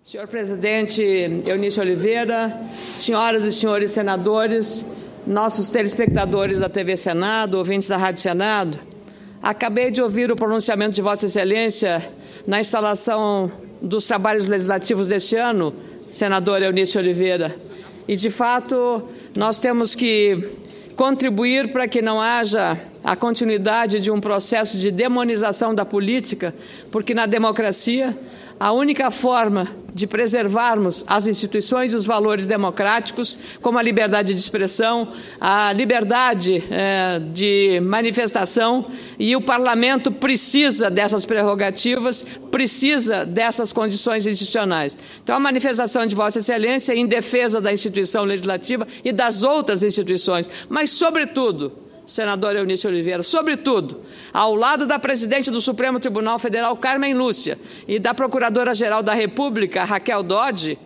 Senhor presidente Eunício Oliveira, senhoras e senhores senadores, nossos telespectadores da TV Senado, ouvintes da Rádio Senado, acabei de ouvir o pronunciamento de Vossa Excelência na instalação dos trabalhos legislativos deste ano, senador Eunício Oliveira, e de fato nós temos que contribuir para que não haja a continuidade de um processo de demonização da política, porque na democracia a única forma de preservarmos as instituições e os valores democráticos, como a liberdade de expressão, a liberdade de manifestação, e o parlamento precisa dessas prerrogativas, precisa dessas condições institucionais. Então, a manifestação de Vossa Excelência em defesa da instituição legislativa e das outras instituições, mas, sobretudo, senador Eunício Oliveira, sobretudo, ao lado da presidente do Supremo Tribunal Federal, Carmen Lúcia, e da Procuradora-Geral da República, Raquel Dodge,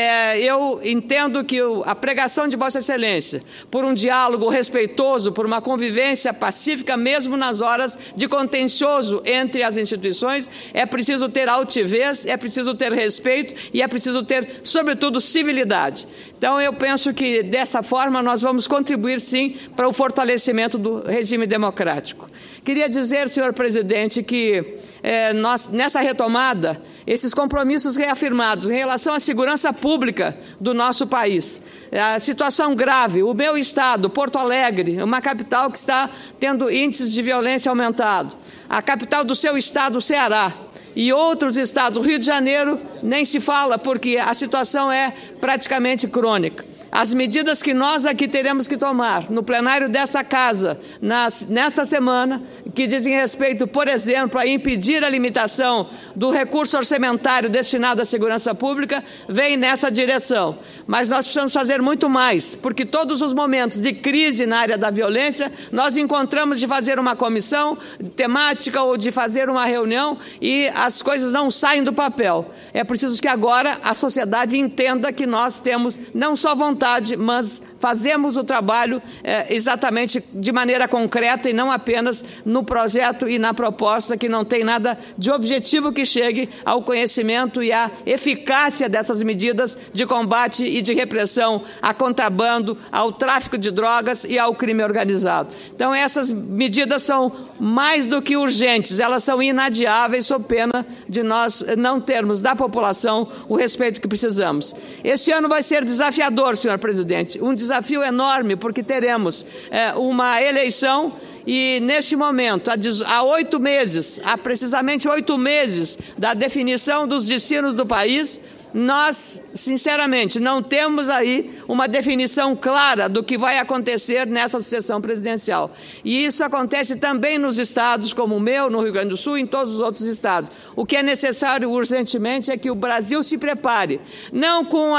eu entendo que a pregação de Vossa Excelência por um diálogo respeitoso, por uma convivência pacífica, mesmo nas horas de contencioso entre as instituições, é preciso ter altivez, é preciso ter respeito e é preciso ter, sobretudo, civilidade. Então, eu penso que, dessa forma, nós vamos contribuir, sim, para o fortalecimento do regime democrático. Queria dizer, senhor presidente, que nós, nessa retomada, esses compromissos reafirmados em relação à segurança pública do nosso país, a situação grave, o meu estado, Porto Alegre, uma capital que está tendo índices de violência aumentados, a capital do seu estado, Ceará, e outros estados, o Rio de Janeiro, nem se fala, porque a situação é praticamente crônica. As medidas que nós aqui teremos que tomar no plenário desta Casa, nesta semana, que dizem respeito, por exemplo, a impedir a limitação do recurso orçamentário destinado à segurança pública, vem nessa direção. Mas nós precisamos fazer muito mais, porque todos os momentos de crise na área da violência, nós encontramos de fazer uma comissão temática ou de fazer uma reunião e as coisas não saem do papel. É preciso que agora a sociedade entenda que nós temos não só vontade, mas fazemos o trabalho exatamente de maneira concreta e não apenas no projeto e na proposta que não tem nada de objetivo que chegue ao conhecimento e à eficácia dessas medidas de combate e de repressão a contrabando, ao tráfico de drogas e ao crime organizado. Então, essas medidas são mais do que urgentes, elas são inadiáveis, sob pena de nós não termos da população o respeito que precisamos. Este ano vai ser desafiador, senhor presidente, um desafio enorme, porque teremos uma eleição e, neste momento, há 8 meses, há precisamente 8 meses da definição dos destinos do país, nós, sinceramente, não temos aí uma definição clara do que vai acontecer nessa sucessão presidencial. E isso acontece também nos estados como o meu, no Rio Grande do Sul e em todos os outros estados. O que é necessário urgentemente é que o Brasil se prepare, não com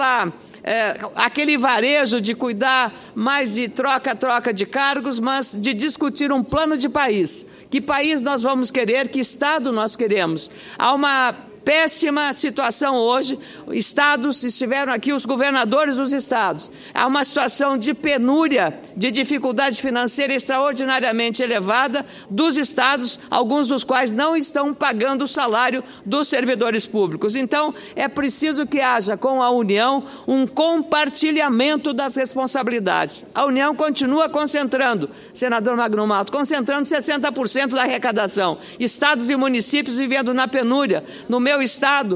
aquele varejo de cuidar mais de troca de cargos, mas de discutir um plano de país. Que país nós vamos querer, que estado nós queremos? Há uma péssima situação hoje, estados, estiveram aqui os governadores dos estados, há uma situação de penúria, de dificuldade financeira extraordinariamente elevada dos estados, alguns dos quais não estão pagando o salário dos servidores públicos. Então, é preciso que haja com a União um compartilhamento das responsabilidades. A União continua concentrando, senador Magno Malta, concentrando 60% da arrecadação. Estados e municípios vivendo na penúria. No meu estado,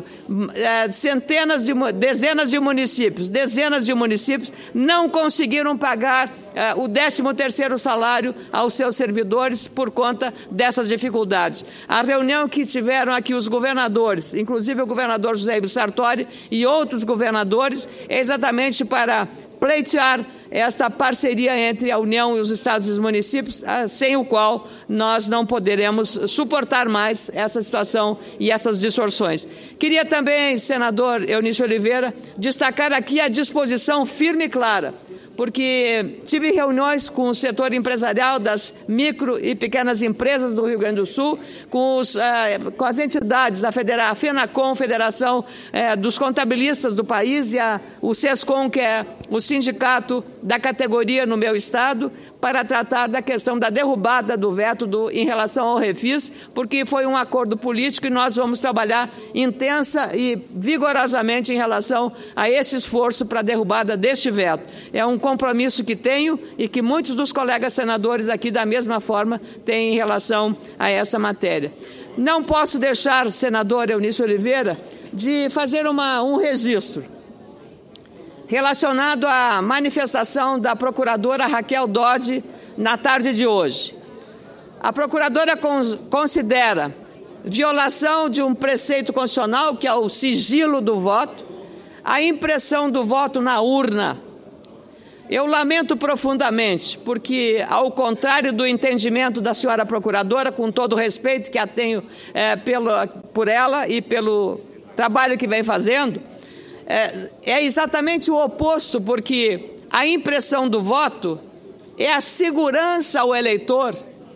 dezenas de municípios não conseguiram pagar o 13º salário aos seus servidores por conta dessas dificuldades. A reunião que tiveram aqui os governadores, inclusive o governador José Ivo Sartori e outros governadores, é exatamente para pleitear esta parceria entre a União e os estados e os municípios, sem o qual nós não poderemos suportar mais essa situação e essas distorções. Queria também, senador Eunício Oliveira, destacar aqui a disposição firme e clara, porque tive reuniões com o setor empresarial das micro e pequenas empresas do Rio Grande do Sul, com as entidades, a FENACOM, Federação dos Contabilistas do país, e o SESCOM, que é o sindicato da categoria no meu estado, para tratar da questão da derrubada do veto em relação ao refis, porque foi um acordo político e nós vamos trabalhar intensa e vigorosamente em relação a esse esforço para a derrubada deste veto. É um compromisso que tenho e que muitos dos colegas senadores aqui, da mesma forma, têm em relação a essa matéria. Não posso deixar, senador Eunice Oliveira, de fazer um registro relacionado à manifestação da procuradora Raquel Dodge na tarde de hoje. A procuradora considera violação de um preceito constitucional, que é o sigilo do voto, a impressão do voto na urna. Eu lamento profundamente, porque, ao contrário do entendimento da senhora procuradora, com todo o respeito que a tenho por ela e pelo trabalho que vem fazendo, é exatamente o oposto, porque a impressão do voto é a segurança ao eleitor,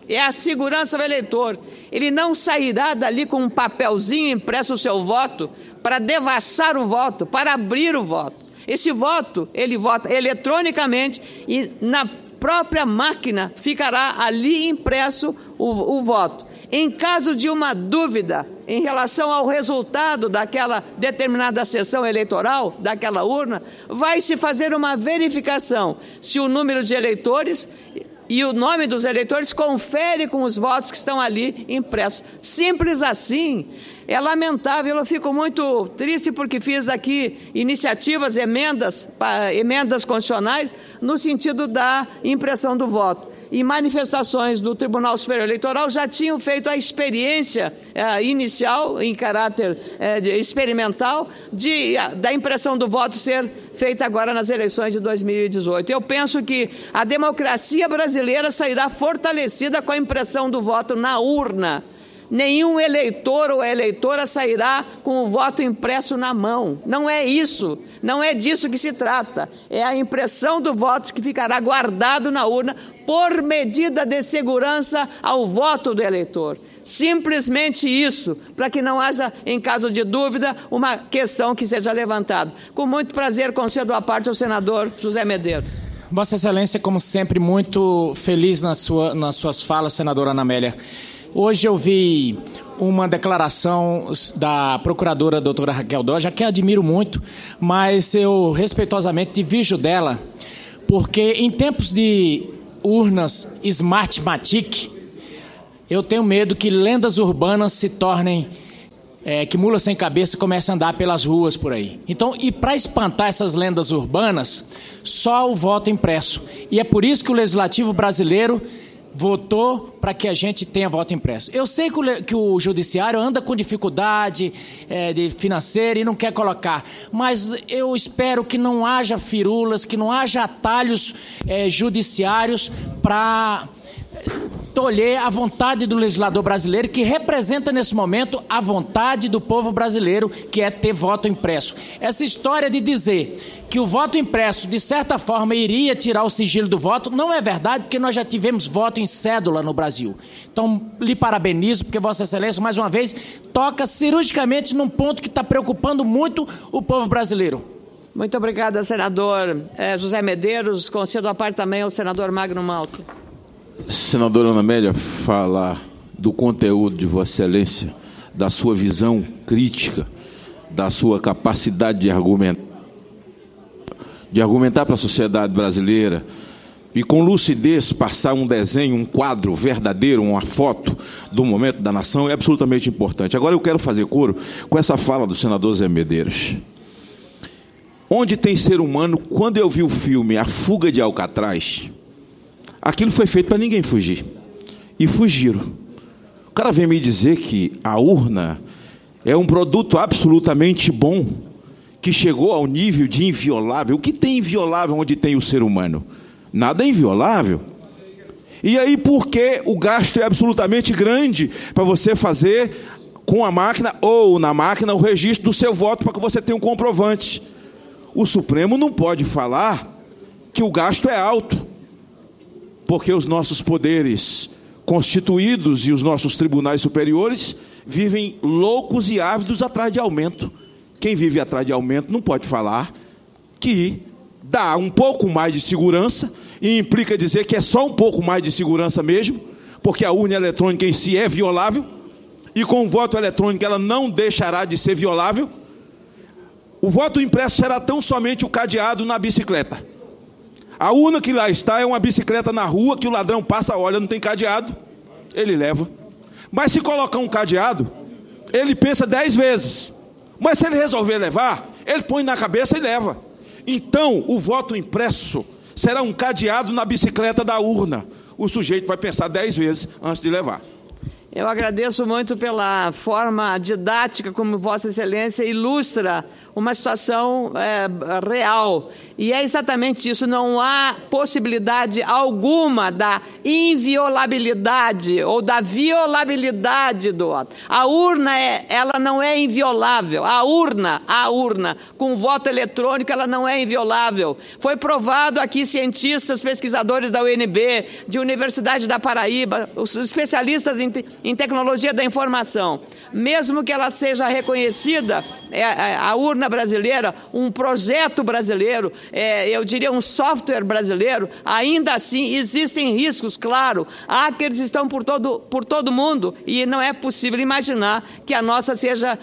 Ele não sairá dali com um papelzinho impresso o seu voto para devassar o voto, para abrir o voto. Esse voto, ele vota eletronicamente e na própria máquina ficará ali impresso o voto. Em caso de uma dúvida em relação ao resultado daquela determinada sessão eleitoral, daquela urna, vai se fazer uma verificação se o número de eleitores e o nome dos eleitores confere com os votos que estão ali impressos. Simples assim. É lamentável, eu fico muito triste porque fiz aqui iniciativas, emendas constitucionais no sentido da impressão do voto. E manifestações do Tribunal Superior Eleitoral já tinham feito a experiência inicial, em caráter experimental, da impressão do voto ser feita agora nas eleições de 2018. Eu penso que a democracia brasileira sairá fortalecida com a impressão do voto na urna. Nenhum eleitor ou eleitora sairá com o voto impresso na mão. Não é isso, não é disso que se trata. É a impressão do voto que ficará guardado na urna por medida de segurança ao voto do eleitor. Simplesmente isso, para que não haja, em caso de dúvida, uma questão que seja levantada. Com muito prazer, concedo a parte ao senador José Medeiros. Vossa Excelência, como sempre, muito feliz nas suas falas, senadora Ana Amélia. Hoje eu vi uma declaração da procuradora doutora Raquel Dodge, a quem admiro muito, mas eu respeitosamente divirjo dela, porque em tempos de urnas Smartmatic, eu tenho medo que lendas urbanas se tornem, que mula sem cabeça comece a andar pelas ruas por aí. Então, e para espantar essas lendas urbanas, só o voto impresso. E é por isso que o Legislativo brasileiro votou para que a gente tenha voto impresso. Eu sei que o judiciário anda com dificuldade financeira e não quer colocar, mas eu espero que não haja firulas, que não haja atalhos judiciários para tolher a vontade do legislador brasileiro, que representa nesse momento a vontade do povo brasileiro, que é ter voto impresso. Essa história de dizer que o voto impresso, de certa forma, iria tirar o sigilo do voto, não é verdade, porque nós já tivemos voto em cédula no Brasil. Então, lhe parabenizo, porque Vossa Excelência, mais uma vez, toca cirurgicamente num ponto que está preocupando muito o povo brasileiro. Muito obrigada, senador José Medeiros. Concedo a parte também ao senador Magno Malta. Senadora Ana Amélia, falar do conteúdo de Vossa Excelência, da sua visão crítica, da sua capacidade de argumentar para a sociedade brasileira e com lucidez passar um desenho, um quadro verdadeiro, uma foto do momento da nação é absolutamente importante. Agora eu quero fazer coro com essa fala do senador Zé Medeiros. Onde tem ser humano, quando eu vi o filme A Fuga de Alcatraz, aquilo foi feito para ninguém fugir. E fugiram. O cara vem me dizer que a urna é um produto absolutamente bom, que chegou ao nível de inviolável. O que tem inviolável onde tem o ser humano? Nada é inviolável. E aí, por que o gasto é absolutamente grande para você fazer com a máquina ou na máquina o registro do seu voto para que você tenha um comprovante? O Supremo não pode falar que o gasto é alto, porque os nossos poderes constituídos e os nossos tribunais superiores vivem loucos e ávidos atrás de aumento. Quem vive atrás de aumento não pode falar que dá um pouco mais de segurança e implica dizer que é só um pouco mais de segurança mesmo, porque a urna eletrônica em si é violável, e com o voto eletrônico ela não deixará de ser violável. O voto impresso será tão somente o cadeado na bicicleta. A urna que lá está é uma bicicleta na rua que o ladrão passa, olha, não tem cadeado, ele leva. Mas se colocar um cadeado, ele pensa 10 vezes. Mas se ele resolver levar, ele põe na cabeça e leva. Então, o voto impresso será um cadeado na bicicleta da urna. O sujeito vai pensar 10 vezes antes de levar. Eu agradeço muito pela forma didática como Vossa Excelência ilustra uma situação real. E é exatamente isso, não há possibilidade alguma da inviolabilidade ou da violabilidade do voto. A urna, ela não é inviolável. A urna, com voto eletrônico, ela não é inviolável. Foi provado aqui, cientistas, pesquisadores da UNB, de Universidade da Paraíba, os especialistas em tecnologia da informação. Mesmo que ela seja reconhecida, a urna brasileira, um projeto brasileiro, eu diria um software brasileiro, ainda assim existem riscos, claro. Há que eles estão por todo mundo e não é possível imaginar que a nossa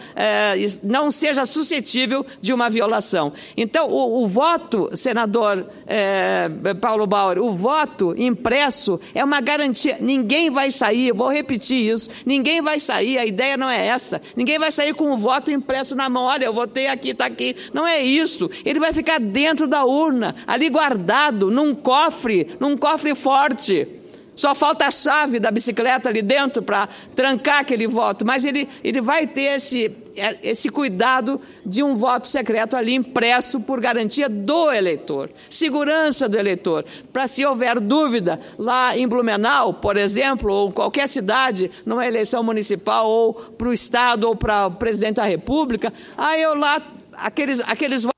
não seja suscetível de uma violação. Então, o voto, senador Paulo Bauer, o voto impresso é uma garantia. Ninguém vai sair, eu vou repetir isso, ninguém vai sair, a ideia não é essa, ninguém vai sair com o voto impresso na mão, olha, eu votei aqui, está aqui, não é isso, ele vai ficar dentro da urna, ali guardado, num cofre forte, só falta a chave da bicicleta ali dentro para trancar aquele voto, mas ele vai ter esse cuidado de um voto secreto ali impresso por garantia do eleitor, segurança do eleitor, para se houver dúvida, lá em Blumenau, por exemplo, ou qualquer cidade, numa eleição municipal, ou para o Estado, ou para o Presidente da República, aí eu lá, aqueles votos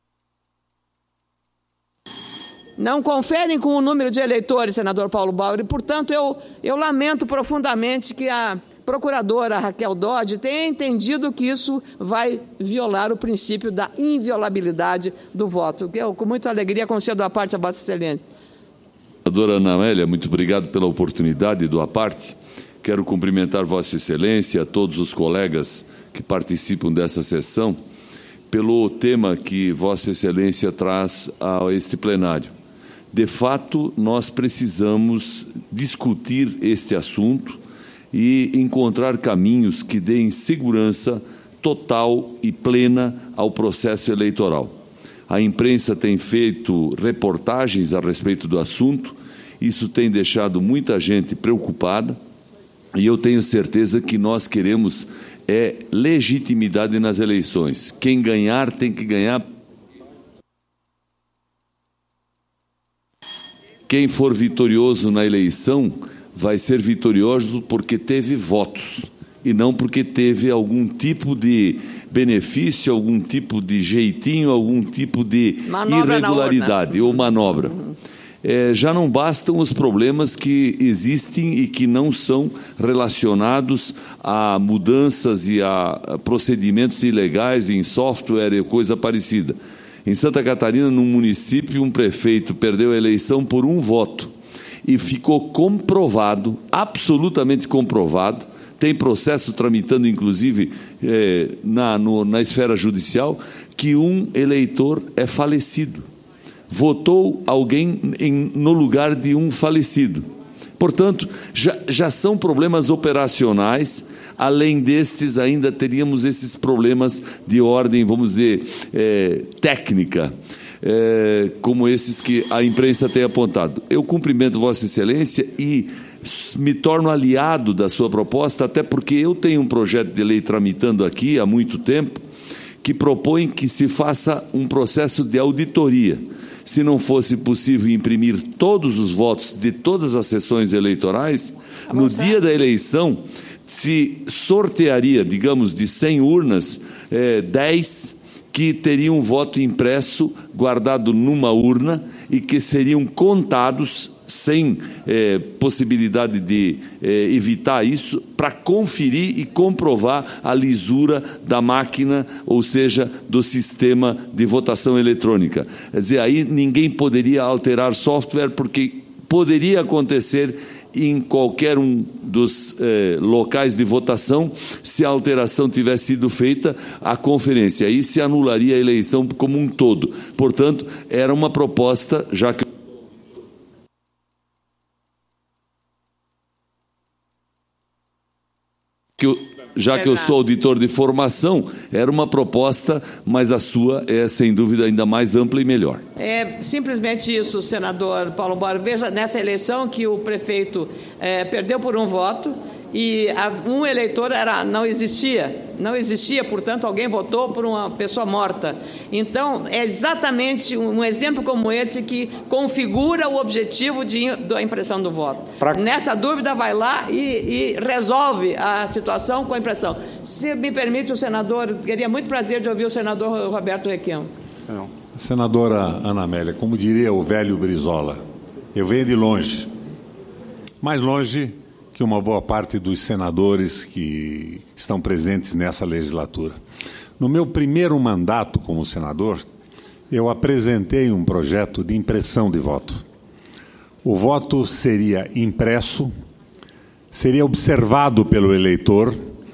não conferem com o número de eleitores, senador Paulo Bauer, e, portanto, eu lamento profundamente que a procuradora Raquel Dodge tenha entendido que isso vai violar o princípio da inviolabilidade do voto, que eu, com muita alegria, concedo a parte a Vossa Excelência. Senadora Ana Amélia, muito obrigado pela oportunidade do à parte. Quero cumprimentar Vossa Excelência e a todos os colegas que participam dessa sessão pelo tema que Vossa Excelência traz a este plenário. De fato, nós precisamos discutir este assunto e encontrar caminhos que deem segurança total e plena ao processo eleitoral. A imprensa tem feito reportagens a respeito do assunto, isso tem deixado muita gente preocupada e eu tenho certeza que nós queremos legitimidade nas eleições. Quem ganhar tem que ganhar. Quem for vitorioso na eleição vai ser vitorioso porque teve votos e não porque teve algum tipo de benefício, algum tipo de jeitinho, algum tipo de irregularidade ou manobra. Já não bastam os problemas que existem e que não são relacionados a mudanças e a procedimentos ilegais em software e coisa parecida. Em Santa Catarina, num município, um prefeito perdeu a eleição por um voto e ficou comprovado, absolutamente comprovado, tem processo tramitando, inclusive, na esfera judicial, que um eleitor é falecido. Votou alguém no lugar de um falecido. Portanto, já são problemas operacionais. Além destes, ainda teríamos esses problemas de ordem, vamos dizer, técnica, como esses que a imprensa tem apontado. Eu cumprimento Vossa Excelência e me torno aliado da sua proposta, até porque eu tenho um projeto de lei tramitando aqui há muito tempo, que propõe que se faça um processo de auditoria. Se não fosse possível imprimir todos os votos de todas as sessões eleitorais, no dia da eleição se sortearia, digamos, de 100 urnas, 10 que teriam voto impresso guardado numa urna e que seriam contados sem possibilidade de evitar isso, para conferir e comprovar a lisura da máquina, ou seja, do sistema de votação eletrônica. Quer dizer, aí ninguém poderia alterar software, porque poderia acontecer em qualquer um dos locais de votação, se a alteração tivesse sido feita, a conferência, aí se anularia a eleição como um todo. Portanto, era uma proposta, já que eu sou auditor de formação, era uma proposta, mas a sua é, sem dúvida, ainda mais ampla e melhor. É simplesmente isso, senador Paulo Borer. Veja, nessa eleição que o prefeito perdeu por um voto e um eleitor não existia, portanto, alguém votou por uma pessoa morta. Então, é exatamente um exemplo como esse que configura o objetivo da impressão do voto. Nessa dúvida, vai lá e resolve a situação com a impressão. Se me permite, o senador, teria muito prazer de ouvir o senador Roberto Requião. Senadora Ana Amélia, como diria o velho Brizola, eu venho de longe, mais longe que uma boa parte dos senadores que estão presentes nessa legislatura. No meu primeiro mandato como senador, eu apresentei um projeto de impressão de voto. O voto seria impresso, seria observado pelo eleitor.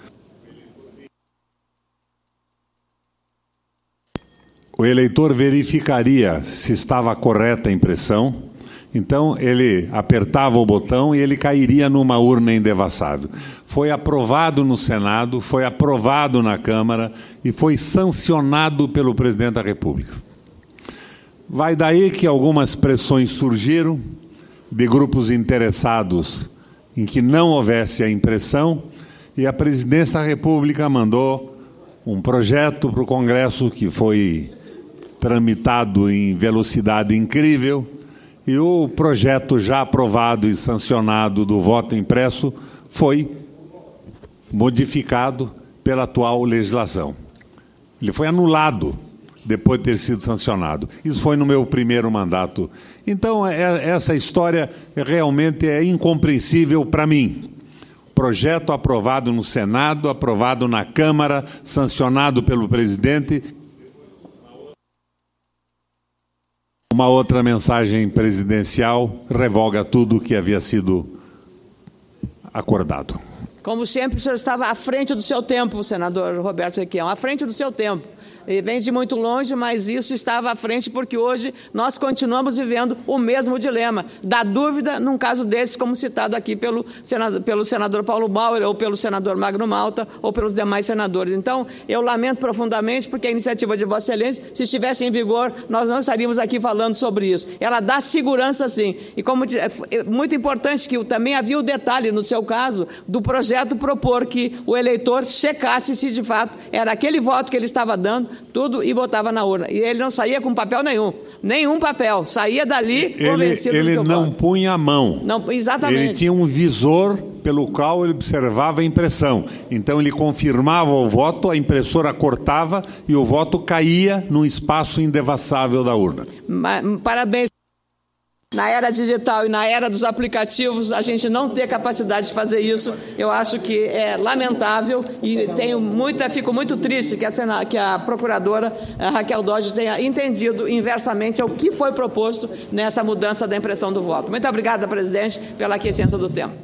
O eleitor verificaria se estava correta a impressão. Então, ele apertava o botão e ele cairia numa urna indevassável. Foi aprovado no Senado, foi aprovado na Câmara e foi sancionado pelo presidente da República. Vai daí que algumas pressões surgiram de grupos interessados em que não houvesse a impressão, e a presidência da República mandou um projeto para o Congresso que foi tramitado em velocidade incrível. E o projeto já aprovado e sancionado do voto impresso foi modificado pela atual legislação. Ele foi anulado depois de ter sido sancionado. Isso foi no meu primeiro mandato. Então, essa história realmente é incompreensível para mim. Projeto aprovado no Senado, aprovado na Câmara, sancionado pelo presidente. Uma outra mensagem presidencial revoga tudo o que havia sido acordado. Como sempre, o senhor estava à frente do seu tempo, senador Roberto Requião, à frente do seu tempo. E vem de muito longe, mas isso estava à frente porque hoje nós continuamos vivendo o mesmo dilema da dúvida num caso desse, como citado aqui pelo senador Paulo Borer, ou pelo senador Magno Malta, ou pelos demais senadores. Então, eu lamento profundamente porque a iniciativa de Vossa Excelência, se estivesse em vigor, nós não estaríamos aqui falando sobre isso. Ela dá segurança, sim. E como é muito importante que também havia o detalhe, no seu caso, do projeto propor que o eleitor checasse se de fato era aquele voto que ele estava dando, tudo, e botava na urna. E ele não saía com papel nenhum papel. Saía dali convencido ele do que não punha a mão. Não, exatamente. Ele tinha um visor pelo qual ele observava a impressão. Então ele confirmava o voto, a impressora cortava e o voto caía num espaço indevassável da urna. Parabéns. Na era digital e na era dos aplicativos, a gente não ter capacidade de fazer isso, eu acho que é lamentável e fico muito triste que a procuradora Raquel Dodge tenha entendido inversamente o que foi proposto nessa mudança da impressão do voto. Muito obrigada, presidente, pela aquiescência do tempo.